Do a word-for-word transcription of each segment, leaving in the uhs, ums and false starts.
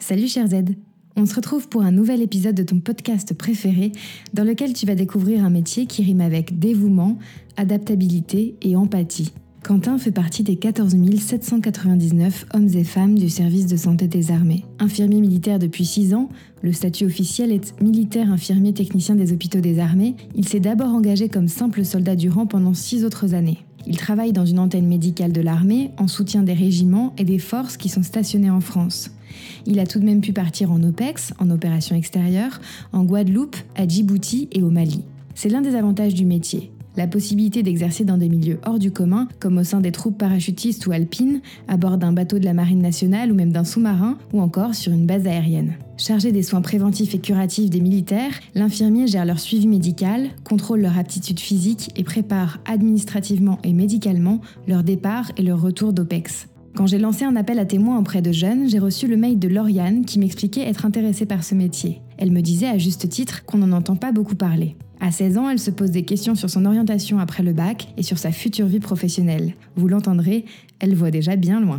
Salut cher Z, on se retrouve pour un nouvel épisode de ton podcast préféré dans lequel tu vas découvrir un métier qui rime avec dévouement, adaptabilité et empathie. Quentin fait partie des quatorze mille sept cent quatre-vingt-dix-neuf hommes et femmes du service de santé des armées. Infirmier militaire depuis six ans, le statut officiel est militaire infirmier technicien des hôpitaux des armées, il s'est d'abord engagé comme simple soldat du rang pendant six autres années. Il travaille dans une antenne médicale de l'armée en soutien des régiments et des forces qui sont stationnées en France. Il a tout de même pu partir en OPEX, en opération extérieure, en Guadeloupe, à Djibouti et au Mali. C'est l'un des avantages du métier. La possibilité d'exercer dans des milieux hors du commun, comme au sein des troupes parachutistes ou alpines, à bord d'un bateau de la Marine nationale ou même d'un sous-marin, ou encore sur une base aérienne. Chargé des soins préventifs et curatifs des militaires, l'infirmier gère leur suivi médical, contrôle leur aptitude physique et prépare administrativement et médicalement leur départ et leur retour d'OPEX. Quand j'ai lancé un appel à témoins auprès de jeunes, j'ai reçu le mail de Lauriane qui m'expliquait être intéressée par ce métier. Elle me disait à juste titre qu'on n'en entend pas beaucoup parler. À seize ans, elle se pose des questions sur son orientation après le bac et sur sa future vie professionnelle. Vous l'entendrez, elle voit déjà bien loin.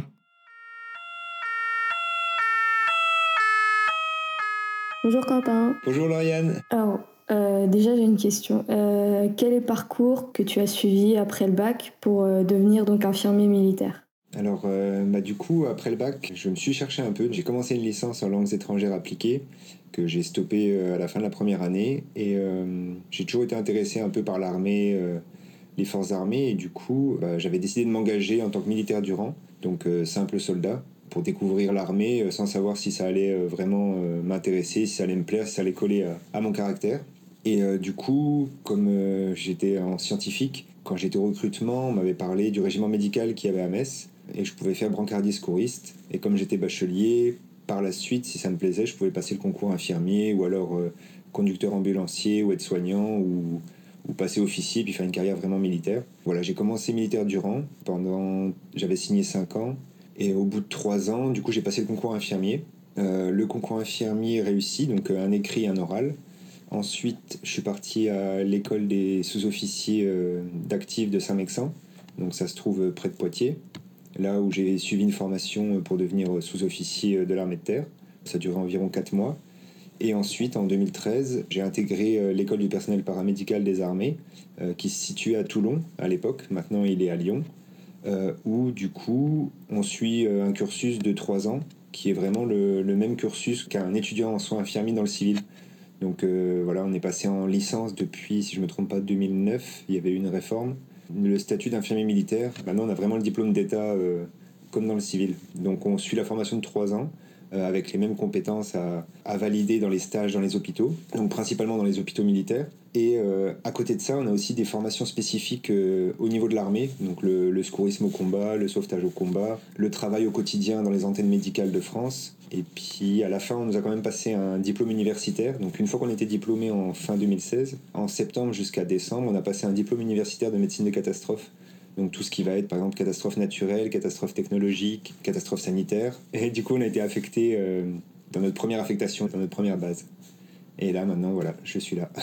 Bonjour Quentin. Bonjour Lauriane. Alors, euh, déjà j'ai une question. Euh, quel est le parcours que tu as suivi après le bac pour euh, devenir donc infirmier militaire ? Alors, euh, bah, du coup, après le bac, je me suis cherché un peu. J'ai commencé une licence en langues étrangères appliquées que j'ai stoppée euh, à la fin de la première année. Et euh, j'ai toujours été intéressé un peu par l'armée, euh, les forces armées. Et du coup, bah, j'avais décidé de m'engager en tant que militaire du rang, donc euh, simple soldat, pour découvrir l'armée euh, sans savoir si ça allait euh, vraiment euh, m'intéresser, si ça allait me plaire, si ça allait coller à, à mon caractère. Et euh, du coup, comme euh, j'étais en scientifique, quand j'étais au recrutement, on m'avait parlé du régiment médical qu'il y avait à Metz. Et je pouvais faire brancardier secouriste. Et comme j'étais bachelier, par la suite, si ça me plaisait, je pouvais passer le concours infirmier ou alors euh, conducteur ambulancier ou aide-soignant ou, ou passer officier puis faire une carrière vraiment militaire. Voilà, j'ai commencé militaire du rang pendant... J'avais signé cinq ans. Et au bout de trois ans, du coup, j'ai passé le concours infirmier. Euh, le concours infirmier réussi, donc euh, un écrit et un oral. Ensuite, je suis parti à l'école des sous-officiers euh, d'actifs de Saint-Mexan. Donc ça se trouve près de Poitiers. Là où j'ai suivi une formation pour devenir sous-officier de l'armée de terre. Ça a duré environ quatre mois. Et ensuite, en deux mille treize, j'ai intégré l'école du personnel paramédical des armées, euh, qui se situait à Toulon à l'époque. Maintenant, il est à Lyon, euh, où du coup, on suit un cursus de trois ans, qui est vraiment le, le même cursus qu'un étudiant en soins infirmiers dans le civil. Donc euh, voilà, on est passé en licence depuis, si je ne me trompe pas, deux mille neuf. Il y avait eu une réforme. Le statut d'infirmier militaire, maintenant on a vraiment le diplôme d'État euh, comme dans le civil. Donc on suit la formation de trois ans euh, avec les mêmes compétences à, à valider dans les stages dans les hôpitaux, donc principalement dans les hôpitaux militaires. Et euh, à côté de ça, on a aussi des formations spécifiques euh, au niveau de l'armée, donc le, le secourisme au combat, le sauvetage au combat, le travail au quotidien dans les antennes médicales de France. Et puis à la fin, on nous a quand même passé un diplôme universitaire. Donc une fois qu'on était diplômé en fin deux mille seize, en septembre jusqu'à décembre, on a passé un diplôme universitaire de médecine de catastrophe. Donc tout ce qui va être par exemple catastrophe naturelle, catastrophe technologique, catastrophe sanitaire. Et du coup, on a été affecté euh, dans notre première affectation, dans notre première base. Et là maintenant, voilà, je suis là.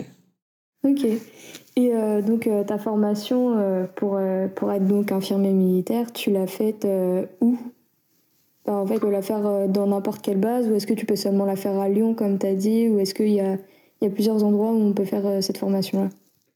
Ok. Et euh, donc euh, ta formation euh, pour, euh, pour être donc infirmier militaire, tu l'as faite euh, où ? En fait, tu peux la faire dans n'importe quelle base ou est-ce que tu peux seulement la faire à Lyon, comme tu as dit, ou est-ce qu'il y a, il y a plusieurs endroits où on peut faire cette formation-là ?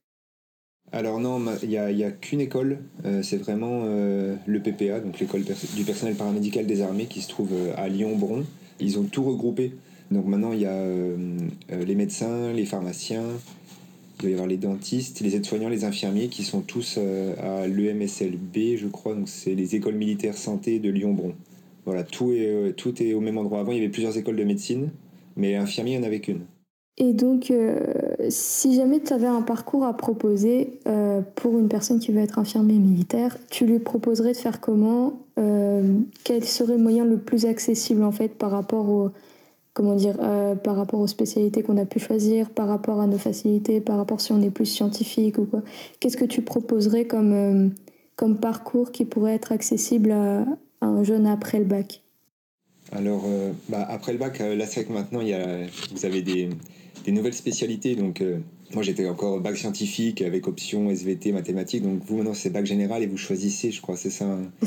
Alors non, il n'y a, y a qu'une école, euh, c'est vraiment euh, le P P A, donc l'école pers- du personnel paramédical des armées qui se trouve euh, à Lyon-Bron. Ils ont tout regroupé. Donc maintenant, il y a euh, euh, les médecins, les pharmaciens, il doit y avoir les dentistes, les aides-soignants, les infirmiers qui sont tous euh, à l'E M S L B, je crois, donc c'est les écoles militaires santé de Lyon-Bron. Voilà, tout est, euh, tout est au même endroit. Avant, il y avait plusieurs écoles de médecine, mais infirmier, il n'y en avait qu'une. Et donc, euh, si jamais tu avais un parcours à proposer euh, pour une personne qui veut être infirmier militaire, tu lui proposerais de faire comment ? euh, Quel serait le moyen le plus accessible en fait par rapport au, comment dire, euh, par rapport aux spécialités qu'on a pu choisir, par rapport à nos facilités, par rapport si on est plus scientifique ou quoi ? Qu'est-ce que tu proposerais comme, euh, comme parcours qui pourrait être accessible à, à un jeune après le bac ? Alors, euh, bah, après le bac, euh, là c'est vrai que maintenant, il y a, vous avez des, des nouvelles spécialités. Donc, euh, moi j'étais encore bac scientifique avec option S V T, mathématiques. Donc, vous maintenant c'est bac général et vous choisissez, je crois, c'est ça, hein. C'est ça.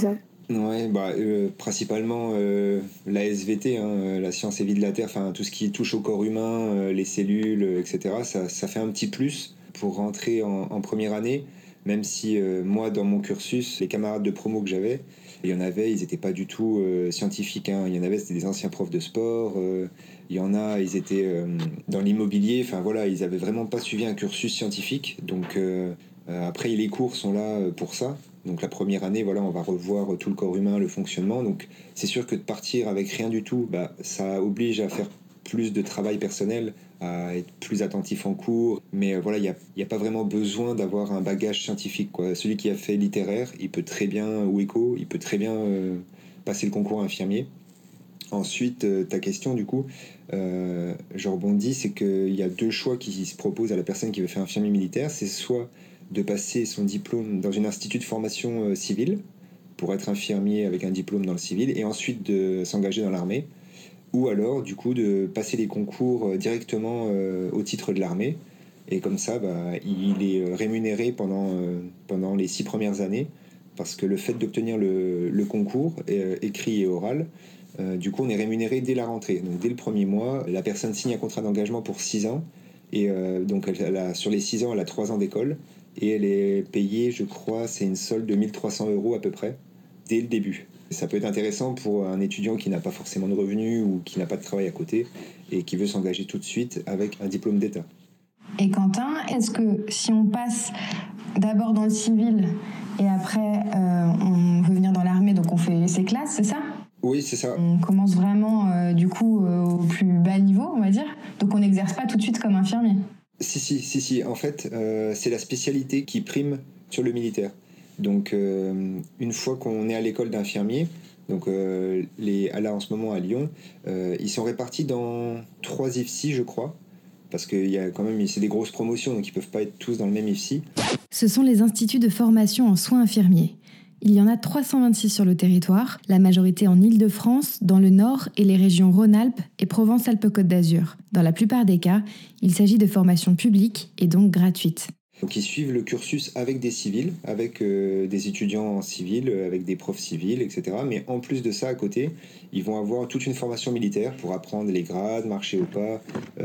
Ouais, bah, euh, principalement euh, la S V T, hein, la science et vie de la Terre, enfin tout ce qui touche au corps humain, euh, les cellules, euh, et cetera. Ça, ça fait un petit plus pour rentrer en, en première année, même si euh, moi, dans mon cursus, les camarades de promo que j'avais, il y en avait, ils n'étaient pas du tout euh, scientifiques. Hein. Il y en avait, c'était des anciens profs de sport. Euh, il y en a, ils étaient euh, dans l'immobilier. Enfin voilà, ils n'avaient vraiment pas suivi un cursus scientifique. Donc euh, euh, après, les cours sont là pour ça. Donc la première année, voilà, on va revoir tout le corps humain, le fonctionnement. Donc c'est sûr que de partir avec rien du tout, bah, ça oblige à faire plus de travail personnel, à être plus attentif en cours. Mais euh, voilà, il n'y a, y a pas vraiment besoin d'avoir un bagage scientifique, quoi. Celui qui a fait littéraire, il peut très bien, ou éco, il peut très bien euh, passer le concours infirmier. Ensuite, euh, ta question, du coup, euh, je rebondis, c'est qu'il y a deux choix qui se proposent à la personne qui veut faire infirmier militaire. C'est soit de passer son diplôme dans un institut de formation euh, civile, pour être infirmier avec un diplôme dans le civil, et ensuite de s'engager dans l'armée, ou alors, du coup, de passer les concours euh, directement euh, au titre de l'armée, et comme ça, bah, il est rémunéré pendant, euh, pendant les six premières années, parce que le fait d'obtenir le, le concours, euh, écrit et oral, euh, du coup, on est rémunéré dès la rentrée. Donc, dès le premier mois, la personne signe un contrat d'engagement pour six ans. Et euh, donc, elle, elle a, sur les six ans, elle a trois ans d'école. Et elle est payée, je crois, c'est une solde de mille trois cents euros à peu près, dès le début. Ça peut être intéressant pour un étudiant qui n'a pas forcément de revenus ou qui n'a pas de travail à côté et qui veut s'engager tout de suite avec un diplôme d'État. Et Quentin, est-ce que si on passe d'abord dans le civil et après euh, on veut venir dans l'armée, donc on fait ses classes, c'est ça ? Oui, c'est ça. On commence vraiment euh, du coup euh, au plus bas niveau, on va dire. Donc on n'exerce pas tout de suite comme infirmier. Si, si, si, si. En fait, euh, c'est la spécialité qui prime sur le militaire. Donc, euh, une fois qu'on est à l'école d'infirmier, donc euh, les, là en ce moment à Lyon, euh, ils sont répartis dans trois I F S I, je crois, parce que y a quand même, c'est des grosses promotions, donc ils peuvent pas être tous dans le même I F S I. Ce sont les instituts de formation en soins infirmiers. Il y en a trois cent vingt-six sur le territoire, la majorité en Île-de-France, dans le Nord et les régions Rhône-Alpes et Provence-Alpes-Côte d'Azur. Dans la plupart des cas, il s'agit de formations publiques et donc gratuites. Donc ils suivent le cursus avec des civils, avec euh, des étudiants en civil, avec des profs civils, et cetera. Mais en plus de ça, à côté, ils vont avoir toute une formation militaire pour apprendre les grades, marcher au pas,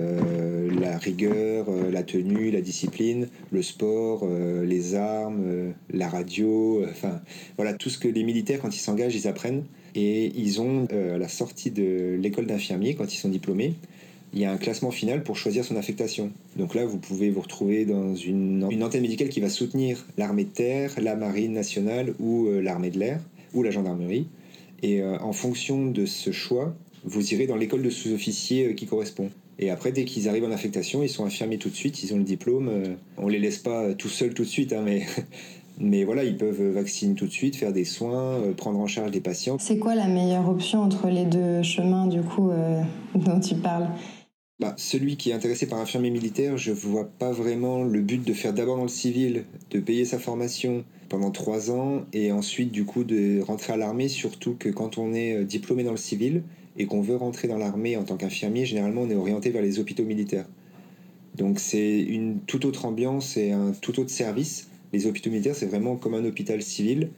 euh, la rigueur, euh, la tenue, la discipline, le sport, euh, les armes, euh, la radio, enfin euh, voilà, tout ce que les militaires, quand ils s'engagent, ils apprennent. Et ils ont, euh, à la sortie de l'école d'infirmier, quand ils sont diplômés, il y a un classement final pour choisir son affectation. Donc là, vous pouvez vous retrouver dans une, une antenne médicale qui va soutenir l'armée de terre, la marine nationale ou euh, l'armée de l'air ou la gendarmerie. Et euh, en fonction de ce choix, vous irez dans l'école de sous-officiers euh, qui correspond. Et après, dès qu'ils arrivent en affectation, ils sont infirmiers tout de suite, ils ont le diplôme. Euh, on les laisse pas tout seuls tout de suite, hein, mais... Mais voilà, ils peuvent vacciner tout de suite, faire des soins, euh, prendre en charge des patients. C'est quoi la meilleure option entre les deux chemins, du coup, euh, dont tu parles ? Bah, celui qui est intéressé par infirmier militaire, je vois pas vraiment le but de faire d'abord dans le civil, de payer sa formation pendant trois ans et ensuite du coup de rentrer à l'armée, surtout que quand on est diplômé dans le civil et qu'on veut rentrer dans l'armée en tant qu'infirmier, généralement on est orienté vers les hôpitaux militaires. Donc c'est une toute autre ambiance et un tout autre service. Les hôpitaux militaires, c'est vraiment comme un hôpital civil.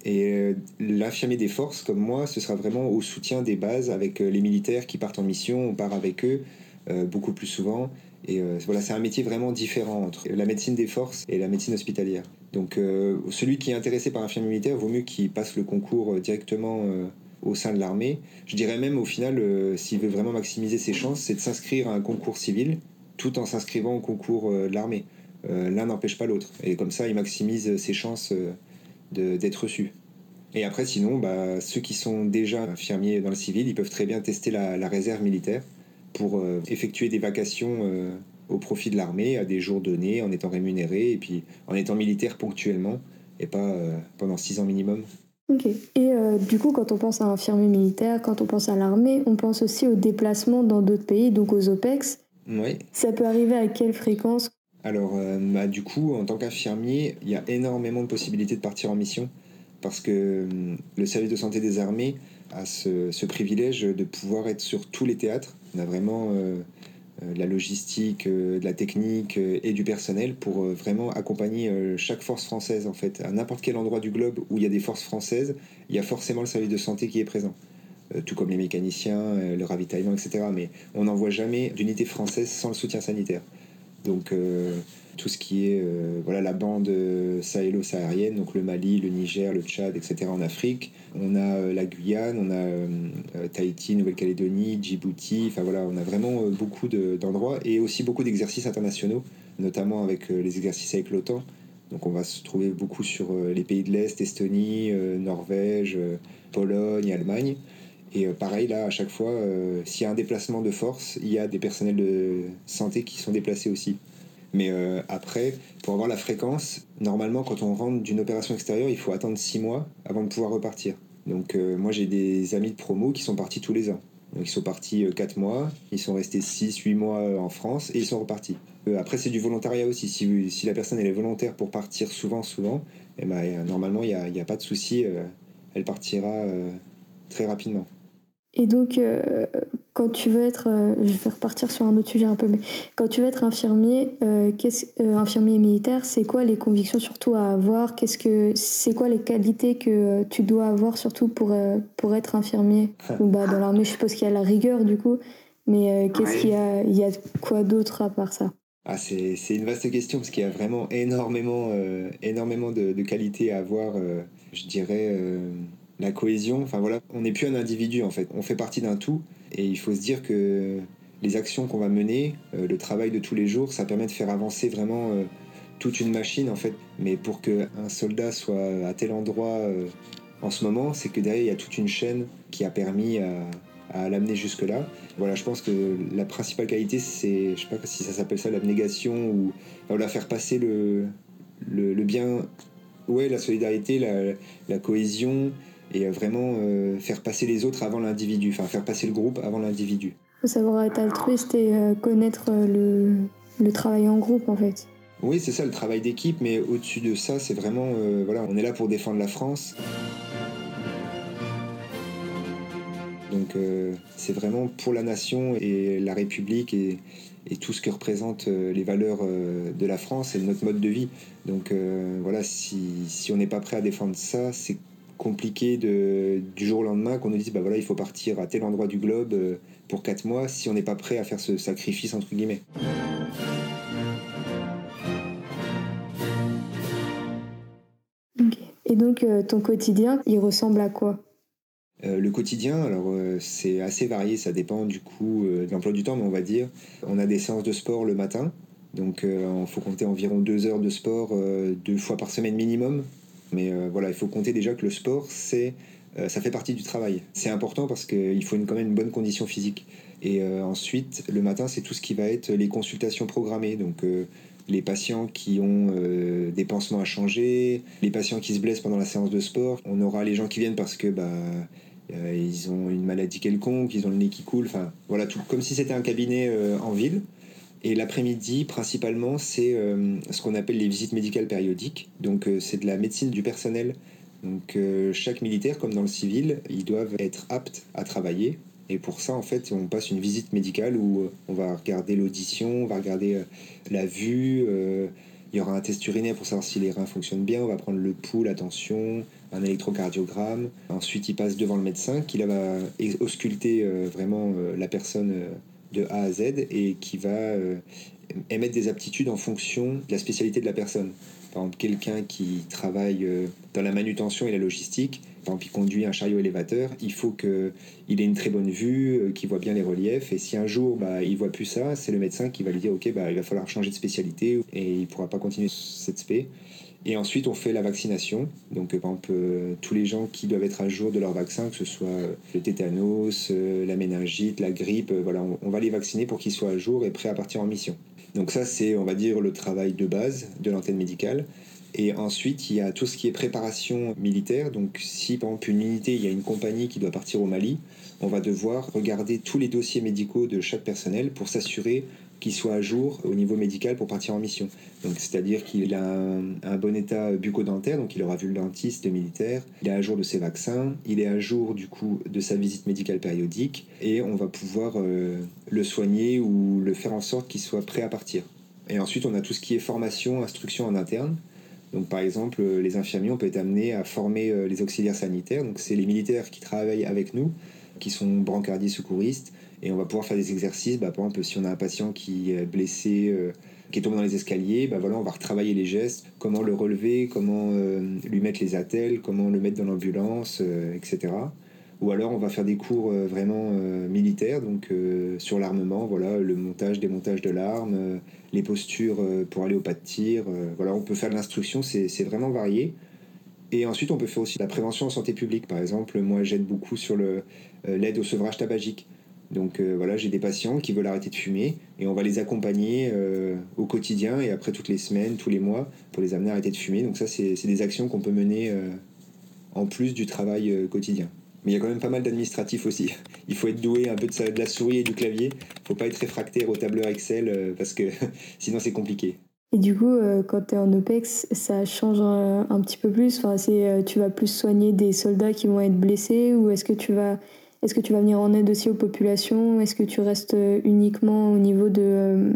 Et l'infirmier des forces, comme moi, ce sera vraiment au soutien des bases avec les militaires qui partent en mission, on part avec eux euh, beaucoup plus souvent. Et euh, voilà, c'est un métier vraiment différent entre la médecine des forces et la médecine hospitalière. Donc euh, celui qui est intéressé par infirmier militaire, vaut mieux qu'il passe le concours directement euh, au sein de l'armée. Je dirais même au final, euh, s'il veut vraiment maximiser ses chances, c'est de s'inscrire à un concours civil tout en s'inscrivant au concours euh, de l'armée. Euh, l'un n'empêche pas l'autre. Et comme ça, il maximise ses chances euh, de, d'être reçu. Et après, sinon, bah, ceux qui sont déjà infirmiers dans le civil, ils peuvent très bien tester la, la réserve militaire pour euh, effectuer des vacations euh, au profit de l'armée à des jours donnés, en étant rémunérés et puis en étant militaire ponctuellement et pas euh, pendant six ans minimum. Ok. Et euh, du coup, quand on pense à infirmier militaire, quand on pense à l'armée, on pense aussi aux déplacements dans d'autres pays, donc aux O P E X. Oui. Ça peut arriver à quelle fréquence ? Alors, euh, bah, du coup, en tant qu'infirmier, il y a énormément de possibilités de partir en mission parce que euh, le service de santé des armées a ce, ce privilège de pouvoir être sur tous les théâtres. On a vraiment euh, de la logistique, de la technique et du personnel pour vraiment accompagner chaque force française en fait. À n'importe quel endroit du globe où il y a des forces françaises, il y a forcément le service de santé qui est présent. Tout comme les mécaniciens, le ravitaillement, et cetera. Mais on n'envoie jamais d'unité française sans le soutien sanitaire. Donc euh, tout ce qui est euh, voilà, la bande sahélo-saharienne, donc le Mali, le Niger, le Tchad, et cetera en Afrique. On a euh, la Guyane, on a euh, Tahiti, Nouvelle-Calédonie, Djibouti. Enfin voilà, on a vraiment euh, beaucoup de, d'endroits et aussi beaucoup d'exercices internationaux, notamment avec euh, les exercices avec l'OTAN. Donc on va se trouver beaucoup sur euh, les pays de l'Est, Estonie, euh, Norvège, euh, Pologne, Allemagne. Et euh, pareil, là, à chaque fois, euh, s'il y a un déplacement de force, il y a des personnels de santé qui sont déplacés aussi. Mais euh, après, pour avoir la fréquence, normalement, quand on rentre d'une opération extérieure, il faut attendre six mois avant de pouvoir repartir. Donc euh, moi, j'ai des amis de promo qui sont partis tous les ans. Donc ils sont partis euh, quatre mois, ils sont restés six huit mois en France et ils sont repartis. Euh, après, c'est du volontariat aussi. Si, si la personne elle est volontaire pour partir souvent, souvent, eh ben, euh, normalement, il n'y a, y a pas de souci, euh, elle partira euh, très rapidement. Et donc, euh, quand tu veux être, euh, je vais repartir sur un autre sujet un peu, mais quand tu veux être infirmier, euh, qu'est-ce, euh, infirmier militaire, c'est quoi les convictions surtout à avoir? Qu'est-ce que, c'est quoi les qualités que tu dois avoir surtout pour, euh, pour être infirmier? Ou bah, dans l'armée, je suppose qu'il y a la rigueur du coup, mais euh, qu'est-ce ouais. qu'il y a, il y a quoi d'autre à part ça? Ah, c'est, c'est une vaste question parce qu'il y a vraiment énormément, euh, énormément de, de qualités à avoir, euh, je dirais... Euh... la cohésion, enfin voilà, on n'est plus un individu en fait, on fait partie d'un tout et il faut se dire que les actions qu'on va mener, euh, le travail de tous les jours, ça permet de faire avancer vraiment euh, toute une machine en fait. Mais pour qu'un soldat soit à tel endroit euh, en ce moment, c'est que derrière il y a toute une chaîne qui a permis à, à l'amener jusque là. Voilà, je pense que la principale qualité, c'est, je sais pas si ça s'appelle ça, l'abnégation ou enfin, voilà, faire passer le, le, le bien, ouais, la solidarité, la, la cohésion. Et vraiment euh, faire passer les autres avant l'individu, enfin faire passer le groupe avant l'individu. Il faut savoir être altruiste et euh, connaître le, le travail en groupe en fait. Oui, c'est ça, le travail d'équipe, mais au-dessus de ça, c'est vraiment, euh, voilà, on est là pour défendre la France. Donc euh, c'est vraiment pour la nation et la République et, et tout ce que représentent euh, les valeurs euh, de la France et de notre mode de vie. Donc euh, voilà, si, si on n'est pas prêt à défendre ça, c'est compliqué de, du jour au lendemain qu'on nous dise bah voilà, il faut partir à tel endroit du globe euh, pour quatre mois si on n'est pas prêt à faire ce sacrifice entre guillemets. Okay. Et donc euh, ton quotidien, il ressemble à quoi? Euh, le quotidien, alors euh, c'est assez varié, ça dépend du coup euh, de l'emploi du temps, mais on va dire, on a des séances de sport le matin, donc il euh, faut compter environ deux heures de sport euh, deux fois par semaine minimum. Mais euh, voilà, il faut compter déjà que le sport, c'est, euh, ça fait partie du travail. C'est important parce qu'il faut une, quand même une bonne condition physique. Et euh, ensuite, le matin, c'est tout ce qui va être les consultations programmées. Donc euh, les patients qui ont euh, des pansements à changer, les patients qui se blessent pendant la séance de sport. On aura les gens qui viennent parce que bah, euh, ils ont une maladie quelconque, ils ont le nez qui coule. Enfin, voilà, tout, comme si c'était un cabinet euh, en ville. Et l'après-midi, principalement, c'est euh, ce qu'on appelle les visites médicales périodiques. Donc, euh, c'est de la médecine du personnel. Donc, euh, chaque militaire, comme dans le civil, ils doivent être aptes à travailler. Et pour ça, en fait, on passe une visite médicale où on va regarder l'audition, on va regarder euh, la vue. Euh, il y aura un test urinaire pour savoir si les reins fonctionnent bien. On va prendre le pouls, la tension, un électrocardiogramme. Ensuite, il passe devant le médecin qui là, va ausculter euh, vraiment euh, la personne euh, de A à Z et qui va euh, émettre des aptitudes en fonction de la spécialité de la personne. Par exemple, quelqu'un qui travaille euh, dans la manutention et la logistique, par exemple, il conduit un chariot élévateur, il faut qu'il ait une très bonne vue, euh, qu'il voit bien les reliefs, et si un jour bah, il ne voit plus ça, c'est le médecin qui va lui dire « Ok, bah, il va falloir changer de spécialité » et il ne pourra pas continuer cette spé. Et ensuite, on fait la vaccination. Donc, par exemple, euh, tous les gens qui doivent être à jour de leur vaccin, que ce soit euh, le tétanos, euh, la méningite, la grippe, euh, voilà, on, on va les vacciner pour qu'ils soient à jour et prêts à partir en mission. Donc ça, c'est, on va dire, le travail de base de l'antenne médicale. Et ensuite, il y a tout ce qui est préparation militaire. Donc, si, par exemple, une unité, il y a une compagnie qui doit partir au Mali, on va devoir regarder tous les dossiers médicaux de chaque personnel pour s'assurer qui soit à jour au niveau médical pour partir en mission. Donc, c'est-à-dire qu'il a un, un bon état bucco-dentaire, donc il aura vu le dentiste, le militaire, il est à jour de ses vaccins, il est à jour du coup de sa visite médicale périodique, et on va pouvoir euh, le soigner ou le faire en sorte qu'il soit prêt à partir. Et ensuite, on a tout ce qui est formation, instruction en interne. Donc, par exemple, les infirmiers, on peut être amenés à former les auxiliaires sanitaires. Donc, c'est les militaires qui travaillent avec nous, qui sont brancardiers secouristes, et on va pouvoir faire des exercices. Bah, par exemple, si on a un patient qui est blessé, euh, qui est tombé dans les escaliers, bah, voilà, on va retravailler les gestes, comment le relever, comment euh, lui mettre les attelles, comment le mettre dans l'ambulance, euh, et cetera. Ou alors on va faire des cours euh, vraiment euh, militaires, donc euh, sur l'armement, voilà, le montage, démontage de l'arme, euh, les postures euh, pour aller au pas de tir. Euh, voilà, on peut faire de l'instruction, c'est, c'est vraiment varié. Et ensuite, on peut faire aussi de la prévention en santé publique. Par exemple, moi, j'aide beaucoup sur le, euh, l'aide au sevrage tabagique. Donc euh, voilà, j'ai des patients qui veulent arrêter de fumer et on va les accompagner euh, au quotidien et après toutes les semaines, tous les mois, pour les amener à arrêter de fumer. Donc ça, c'est, c'est des actions qu'on peut mener euh, en plus du travail euh, quotidien. Mais il y a quand même pas mal d'administratifs aussi. Il faut être doué un peu de, sa, de la souris et du clavier. Il ne faut pas être réfractaire au tableur Excel euh, parce que sinon c'est compliqué. Et du coup, euh, quand tu es en O P E X, ça change un, un petit peu plus. Enfin, c'est, euh, tu vas plus soigner des soldats qui vont être blessés, ou est-ce que tu vas, est-ce que tu vas venir en aide aussi aux populations? Est-ce que tu restes uniquement au niveau de, euh,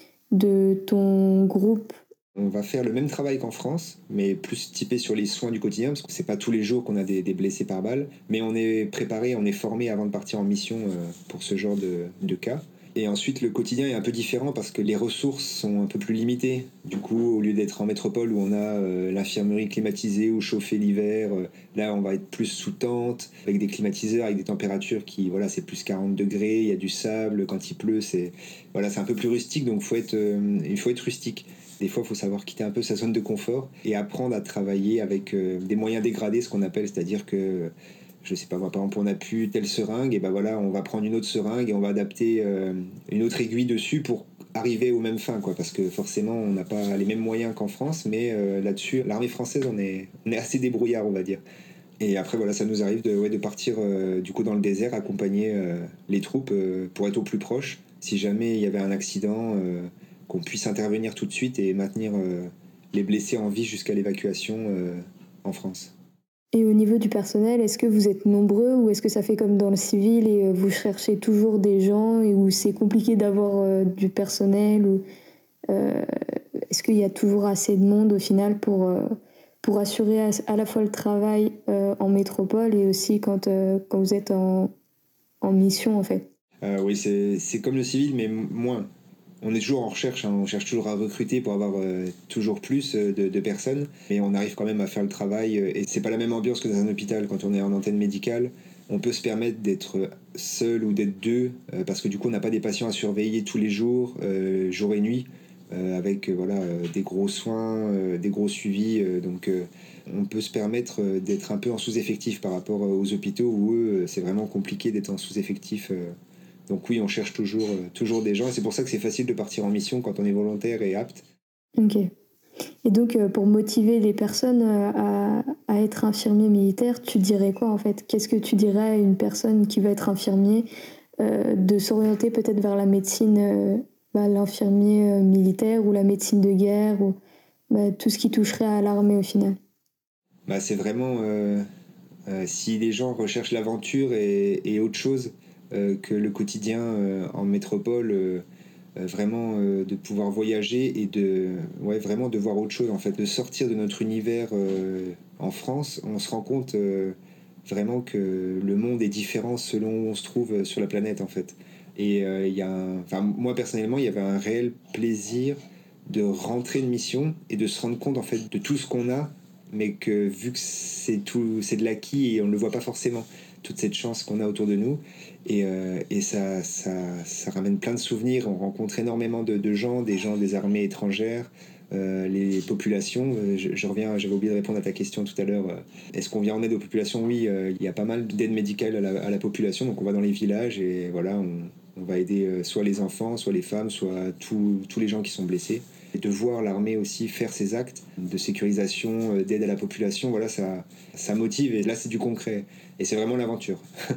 de ton groupe? On va faire le même travail qu'en France, mais plus typé sur les soins du quotidien, parce que c'est pas tous les jours qu'on a des, des blessés par balle, mais on est préparé, on est formé avant de partir en mission euh, pour ce genre de, de cas. Et ensuite, le quotidien est un peu différent parce que les ressources sont un peu plus limitées. Du coup, au lieu d'être en métropole où on a euh, l'infirmerie climatisée ou chauffée l'hiver, euh, là, on va être plus sous tente, avec des climatiseurs, avec des températures qui, voilà, c'est plus quarante degrés, il y a du sable, quand il pleut, c'est, voilà, c'est un peu plus rustique, donc faut être, euh, il faut être rustique. Des fois, il faut savoir quitter un peu sa zone de confort et apprendre à travailler avec euh, des moyens dégradés, ce qu'on appelle, c'est-à-dire que je sais pas moi, par exemple, on a pu telle seringue, et ben voilà, on va prendre une autre seringue et on va adapter euh, une autre aiguille dessus pour arriver aux mêmes fins, quoi, parce que forcément, on n'a pas les mêmes moyens qu'en France, mais euh, là-dessus, l'armée française, on est, on est assez débrouillard, on va dire. Et après, voilà, ça nous arrive de, ouais, de partir euh, du coup dans le désert, accompagner euh, les troupes euh, pour être au plus proche, si jamais il y avait un accident, euh, qu'on puisse intervenir tout de suite et maintenir euh, les blessés en vie jusqu'à l'évacuation euh, en France. Et au niveau du personnel, est-ce que vous êtes nombreux, ou est-ce que ça fait comme dans le civil et vous cherchez toujours des gens, et où c'est compliqué d'avoir euh, du personnel, ou euh, est-ce qu'il y a toujours assez de monde au final pour, euh, pour assurer à, à la fois le travail euh, en métropole et aussi quand, euh, quand vous êtes en, en mission en fait? euh, Oui, c'est, c'est comme le civil, mais moins. On est toujours en recherche, hein, on cherche toujours à recruter pour avoir euh, toujours plus euh, de, de personnes, mais on arrive quand même à faire le travail, euh, et c'est pas la même ambiance que dans un hôpital. Quand on est en antenne médicale, on peut se permettre d'être seul ou d'être deux, euh, parce que du coup on n'a pas des patients à surveiller tous les jours, euh, jour et nuit, euh, avec euh, voilà, euh, des gros soins, euh, des gros suivis, euh, donc euh, on peut se permettre euh, d'être un peu en sous-effectif par rapport aux hôpitaux où eux, c'est vraiment compliqué d'être en sous-effectif. euh, Donc oui, on cherche toujours, euh, toujours des gens, et c'est pour ça que c'est facile de partir en mission quand on est volontaire et apte. Ok. Et donc, euh, pour motiver les personnes euh, à, à être infirmier militaire, tu dirais quoi en fait? Qu'est-ce que tu dirais à une personne qui veut être infirmier, euh, de s'orienter peut-être vers la médecine, euh, bah, l'infirmier euh, militaire, ou la médecine de guerre, ou bah, tout ce qui toucherait à l'armée au final? Bah, c'est vraiment, euh, euh, si les gens recherchent l'aventure et, et autre chose euh, que le quotidien euh, en métropole, euh, euh, vraiment euh, de pouvoir voyager et de, ouais, vraiment de voir autre chose, en fait, de sortir de notre univers euh, en France, on se rend compte euh, vraiment que le monde est différent selon où on se trouve sur la planète, en fait. Et euh, il y a un, enfin, moi personnellement, il y avait un réel plaisir de rentrer de mission et de se rendre compte en fait de tout ce qu'on a, mais que vu que c'est tout, c'est de l'acquis et on ne le voit pas forcément, toute cette chance qu'on a autour de nous, et, euh, et ça, ça, ça ramène plein de souvenirs. On rencontre énormément de, de gens, des gens des armées étrangères, euh, les populations. Euh, je, je reviens, j'avais oublié de répondre à ta question tout à l'heure. Euh, est-ce qu'on vient en aide aux populations? Oui, euh, il y a pas mal d'aide médicale à la, à la population, donc on va dans les villages et voilà, on, on va aider euh, soit les enfants, soit les femmes, soit tous tous les gens qui sont blessés. Et de voir l'armée aussi faire ses actes de sécurisation, euh, d'aide à la population, voilà, ça, ça motive, et là c'est du concret. Et c'est vraiment l'aventure.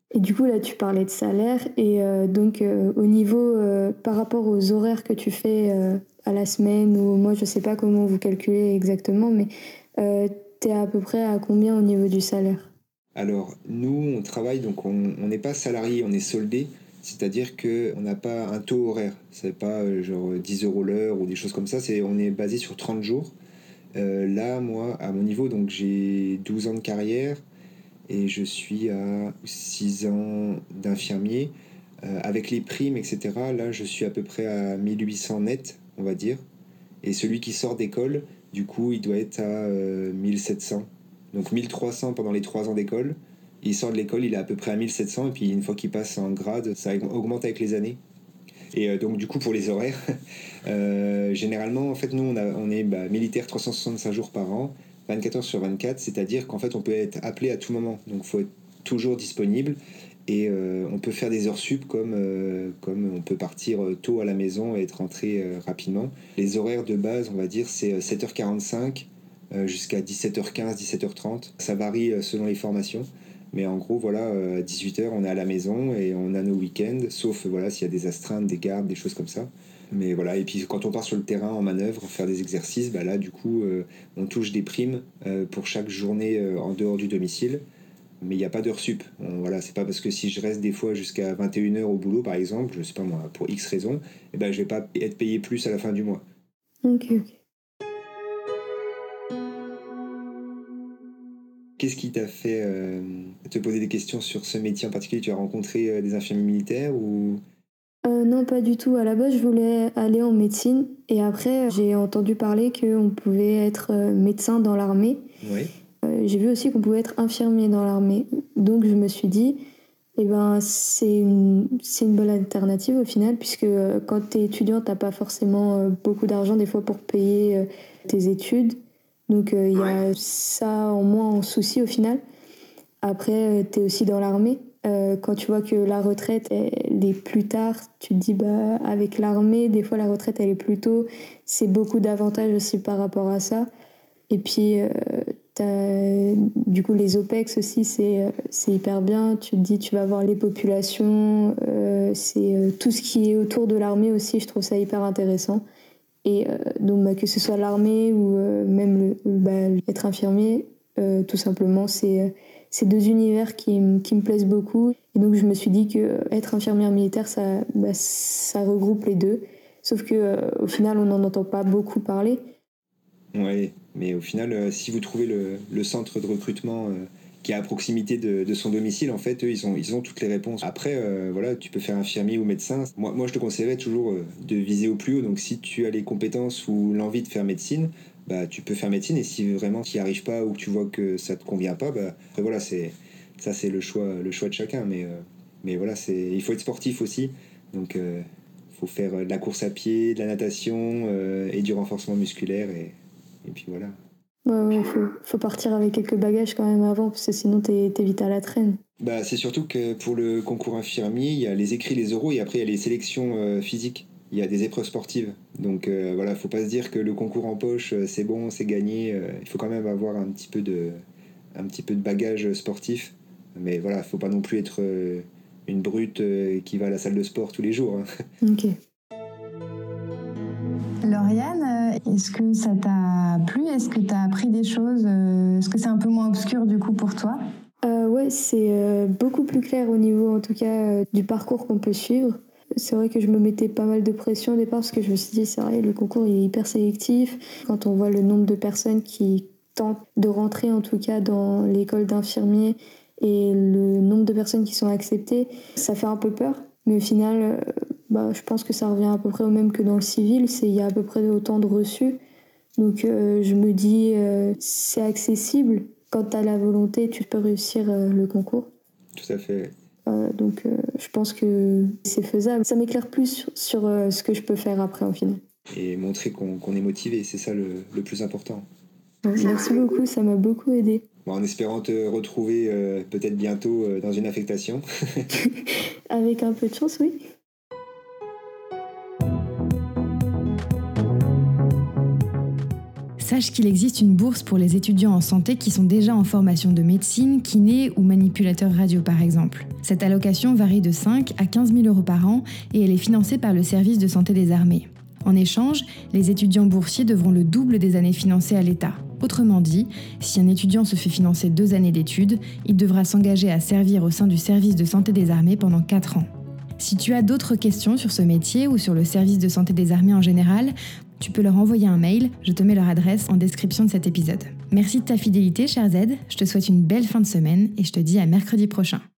Et du coup, là, tu parlais de salaire. Et euh, donc, euh, au niveau, euh, par rapport aux horaires que tu fais euh, à la semaine ou au mois, je sais pas comment vous calculez exactement, mais euh, tu es à peu près à combien au niveau du salaire ? Alors, nous, on travaille, donc on n'est pas salarié, on est soldé. C'est-à-dire qu'on n'a pas un taux horaire. C'est pas euh, genre dix euros l'heure ou des choses comme ça. C'est, on est basé sur trente jours. Euh, là, moi, à mon niveau, donc j'ai douze ans de carrière et je suis à six ans d'infirmier. Euh, avec les primes, et cetera, là, je suis à peu près à mille huit cents net, on va dire. Et celui qui sort d'école, du coup, il doit être à euh, mille sept cents. Donc mille trois cents pendant les trois ans d'école. Il sort de l'école, il est à peu près à mille sept cents. Et puis une fois qu'il passe en grade, ça augmente avec les années. Et euh, donc du coup, pour les horaires, euh, généralement, en fait, nous, on, a, on est bah, militaire trois cent soixante-cinq jours par an, vingt-quatre heures sur vingt-quatre. C'est-à-dire qu'en fait, on peut être appelé à tout moment. Donc il faut être toujours disponible. Et euh, on peut faire des heures sup comme, euh, comme on peut partir tôt à la maison et être rentré euh, rapidement. Les horaires de base, on va dire, c'est sept heures quarante-cinq euh, jusqu'à dix-sept heures quinze, dix-sept heures trente. Ça varie euh, selon les formations. Mais en gros, voilà, euh, à dix-huit heures, on est à la maison et on a nos week-ends, sauf voilà, s'il y a des astreintes, des gardes, des choses comme ça. Mais voilà, et puis quand on part sur le terrain en manœuvre, faire des exercices, bah là, du coup, euh, on touche des primes euh, pour chaque journée euh, en dehors du domicile. Mais il n'y a pas d'heure sup. On, voilà, c'est pas parce que si je reste des fois jusqu'à vingt et une heures au boulot, par exemple, je sais pas moi, pour X raisons, eh ben, je vais pas être payé plus à la fin du mois. Ok, ok. Qu'est-ce qui t'a fait euh, te poser des questions sur ce métier en particulier ? Tu as rencontré euh, des infirmiers militaires ou... Euh, non, pas du tout. À la base, je voulais aller en médecine. Et après, j'ai entendu parler qu'on pouvait être euh, médecin dans l'armée. Oui. Euh, j'ai vu aussi qu'on pouvait être infirmier dans l'armée. Donc, je me suis dit, eh ben, c'est une, c'est une bonne alternative au final, puisque euh, quand tu es étudiant, tu n'as pas forcément euh, beaucoup d'argent des fois pour payer euh, tes études. Donc, il euh, y a ça en moins en souci au final. Après, euh, tu es aussi dans l'armée. Euh, quand tu vois que la retraite, elle est plus tard, tu te dis, bah, avec l'armée, des fois, la retraite, elle est plus tôt. C'est beaucoup d'avantages aussi par rapport à ça. Et puis, euh, t'as, du coup, les OPEX aussi, c'est, euh, c'est hyper bien. Tu te dis, tu vas voir les populations. Euh, c'est euh, tout ce qui est autour de l'armée aussi, je trouve ça hyper intéressant. Et euh, donc, bah, que ce soit l'armée ou euh, même le, bah, être infirmier, euh, tout simplement, c'est... Euh, c'est deux univers qui, qui me plaisent beaucoup. Et donc, je me suis dit qu'être infirmière militaire, ça, bah, ça regroupe les deux. Sauf qu'au euh, final, on n'en entend pas beaucoup parler. Oui, mais au final, euh, si vous trouvez le, le centre de recrutement euh, qui est à proximité de, de son domicile, en fait, eux, ils ont, ils ont toutes les réponses. Après, euh, voilà, tu peux faire infirmier ou médecin. Moi, moi je te conseillerais toujours euh, de viser au plus haut. Donc, si tu as les compétences ou l'envie de faire médecine, bah, tu peux faire médecine. Et si vraiment tu n'y arrives pas ou que tu vois que ça ne te convient pas, bah, après, voilà, c'est, ça, c'est le choix, le choix de chacun. Mais, euh, mais voilà, c'est, il faut être sportif aussi. Donc, il euh, faut faire de la course à pied, de la natation euh, et du renforcement musculaire. Et, et puis voilà. Ouais, ouais, faut, faut partir avec quelques bagages quand même avant, parce que sinon t'es, t'es vite à la traîne. Bah, c'est surtout que pour le concours infirmier, il y a les écrits, les oraux, et après il y a les sélections euh, physiques. Il y a des épreuves sportives. Donc euh, voilà, faut pas se dire que le concours en poche, euh, c'est bon, c'est gagné. Euh, il faut quand même avoir un petit peu de, un petit peu de bagage sportif. Mais voilà, faut pas non plus être euh, une brute euh, qui va à la salle de sport tous les jours. Hein. Ok. Lauriane, est-ce que ça t'a plu ? Est-ce que t'as appris des choses ? Est-ce que c'est un peu moins obscur du coup pour toi ? euh, Ouais, c'est euh, beaucoup plus clair au niveau en tout cas euh, du parcours qu'on peut suivre. C'est vrai que je me mettais pas mal de pression au départ parce que je me suis dit, c'est vrai, le concours il est hyper sélectif. Quand on voit le nombre de personnes qui tentent de rentrer en tout cas dans l'école d'infirmiers et le nombre de personnes qui sont acceptées, ça fait un peu peur. Mais au final, euh, bah, je pense que ça revient à peu près au même que dans le civil. C'est, il y a à peu près autant de reçus. Donc euh, je me dis, euh, c'est accessible. Quand tu as la volonté, tu peux réussir euh, le concours. Tout à fait. Euh, donc euh, je pense que c'est faisable. Ça m'éclaire plus sur, sur euh, ce que je peux faire après au final. Et montrer qu'on, qu'on est motivé, c'est ça le, le plus important. Merci beaucoup, ça m'a beaucoup aidé. Bon, en espérant te retrouver euh, peut-être bientôt euh, dans une affectation. Avec un peu de chance, oui. sache qu'il existe une bourse pour les étudiants en santé qui sont déjà en formation de médecine, kiné ou manipulateur radio par exemple. Cette allocation varie de cinq à quinze mille euros par an et elle est financée par le service de santé des armées. En échange, les étudiants boursiers devront le double des années financées à l'État. Autrement dit, si un étudiant se fait financer deux années d'études, il devra s'engager à servir au sein du service de santé des armées pendant quatre ans. Si tu as d'autres questions sur ce métier ou sur le service de santé des armées en général, tu peux leur envoyer un mail, je te mets leur adresse en description de cet épisode. Merci de ta fidélité, cher Z, je te souhaite une belle fin de semaine et je te dis à mercredi prochain.